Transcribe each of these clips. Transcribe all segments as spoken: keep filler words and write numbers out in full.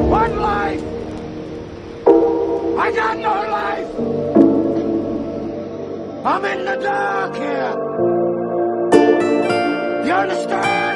One life. I got no life. I'm in the dark here. You understand?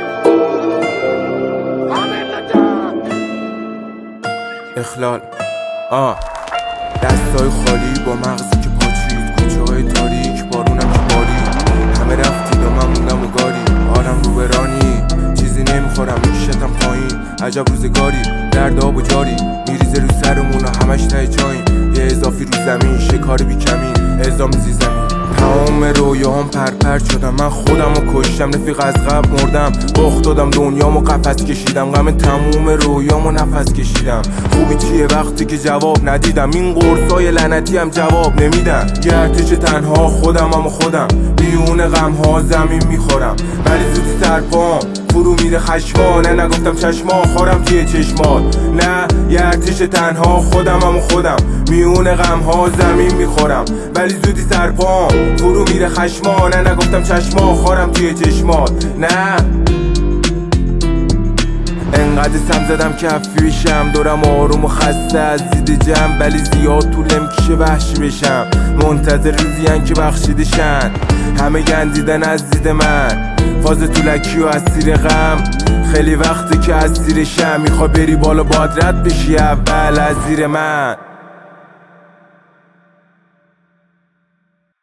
I'm in the dark. اخلال آه دستای خالی با مغزی که پاچید، کوچه های تاریک، بارونم که بارید، همه رفتید و من موندم و گاری، آرم رو برانی، چیزی نمیخورم میکشتم پایین، عجب روزگاری، درد آب و جاری، میریزه رو سرمون و همش ته جاییم، یه اضافی رو زمین، شکار بی کمین، اعزام زیزمین. تمام رویاهم پرپر شدم، من خودم رو کشتم، رفیق از قبل مردم، باخت دادم دنیامو قفس کشیدم، غم تموم رویامو نفس کشیدم. خوبی چیه وقتی که جواب ندیدم، این قرصای لعنتی هم جواب نمیدن، یه ارتش تنها خودم هم خودم، بیون غم ها زمین میخورم، ولی زودی سرپام فرو میره خشما، نه نگفتم چشما خارم توی چشمات، نه یه ارتش تنها خودم هم خودم، میون غم ها زمین میخورم، ولی زودی سرپام فرو میره خشما، نه نگفتم چشما خارم توی چشمات، نه انقدر سم زدم که افیشم، دورم آروم و خسته از دید جمع، ولی زیاد طول نمیکشه وحشی بشم، منتظر روزیان که بخشیدشن، همه گندیدن از دید من، فاز طولکی و اسیر غم، خیلی وقتی که اسیرشم، میخوای بری بالا باید رد بشی اول از زیر من.